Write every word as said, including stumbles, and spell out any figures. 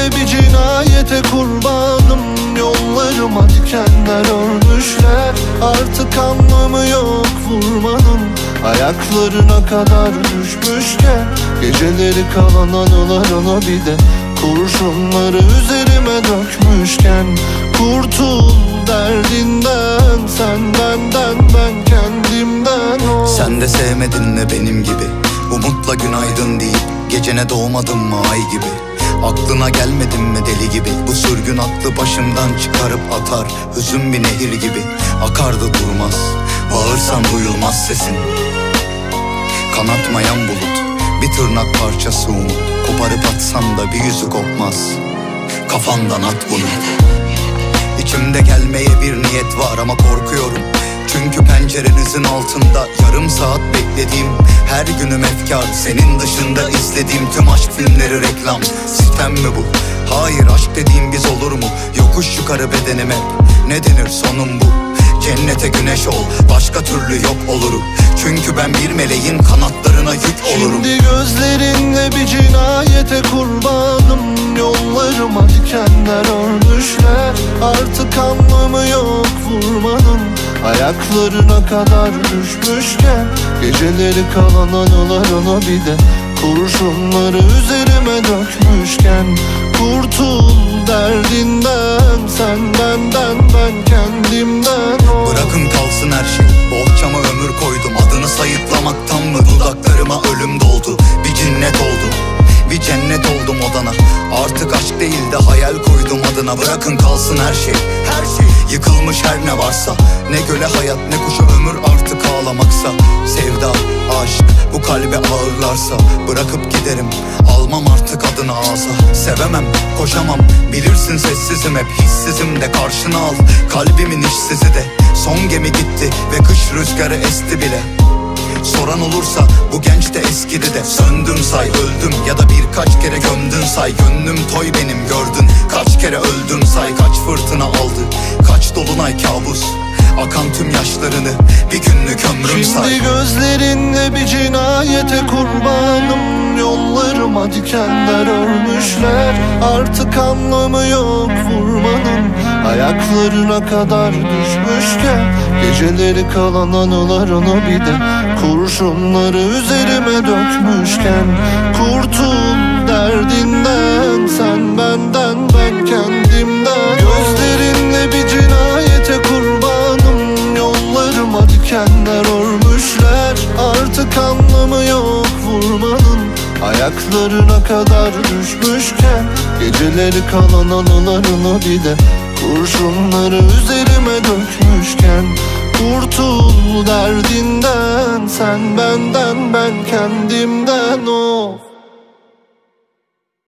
gözlerinle bir cinayete kurbanım. Yollarıma dikenler örmüşler, artık anlamı yok vurmanın. Ayaklarına kadar düşmüşken geceleri kalan anılar ona bir de kurşunları üzerime dökmüşken. Kurtul derdinden, sen benden, ben kendimden ol. Sen de sevmedin mi benim gibi, umutla günaydın deyip gecene doğmadın mı ay gibi? Aklına gelmedin mi deli gibi, bu sürgün aklı başımdan çıkarıp atar. Hüzün bir nehir gibi akar da durmaz, bağırsan duyulmaz sesin. Kanatmayan bulut, bir tırnak parçası umut. Koparıp atsan da bir yüzü kopmaz, kafandan at bunu. İçimde gelmeye bir niyet var ama korkuyorum. Çünkü pencerenizin altında yarım saat beklediğim, her günüm efkar, senin dışında izlediğim tüm aşk filmleri reklam. Sitem mi bu? Hayır, aşk dediğim biz olur mu? Yokuş yukarı bedenime, ne denir sonum bu? Cennete güneş ol, başka türlü yok olurum. Çünkü ben bir meleğin kanatlarına yük olurum. Şimdi gözlerinle bir cinayete kurbanım. Yollarıma dikenler örmüşler, artık anlamı yok vurmanın. Ayaklarına kadar düşmüşken geceleri kalan anılar ona bir de kurşunları üzerime dökmüşken. Kurtul derdinden, sen benden, ben kendimden ol. Bırakın kalsın her şey, bohçama ömür koydum. Adını sayıklamaktan mı dudaklarıma ölüm doldu? Bir cinnet oldum, bir cennet oldum odana. Artık aşk değil de hayal koydum adına. Bırakın kalsın her şey, her şey. Yıkılmış her ne varsa, ne göle hayat ne kuşa ömür artık ağlamaksa. Sevda, aşk bu kalbe ağırlarsa bırakıp giderim, almam artık adını ağza. Sevemem, koşamam, bilirsin sessizim hep, hissizim de karşına al. Kalbimin işsizi de, son gemi gitti ve kış rüzgarı esti bile. Soran olursa bu genç de eskidi de, söndüm say öldüm ya da birkaç kere gömdün say. Gönlüm toy benim gördün, kaç kere öldüm say. Kaç fırtına aldı, kaç dolunay kabus, akan tüm yaşlarını bir günlük ömrüm say. Şimdi gözlerinle bir cinayete kurbanım. Yollarıma dikenler örmüşler, artık anlamı yok vurmanın. Ayaklarına kadar düşmüşken geceleri kalan anılar ona bir de kurşunları üzerime dökmüşken. Kurtul derdinden, sen benden, ben kendimden. Gözlerinle bir cinayete kurbanım. Yollarıma dikenler örmüşler, artık anlamı yok vurmanın. Ayaklarına kadar düşmüşken geceleri kalan anılarına bir de kurşunları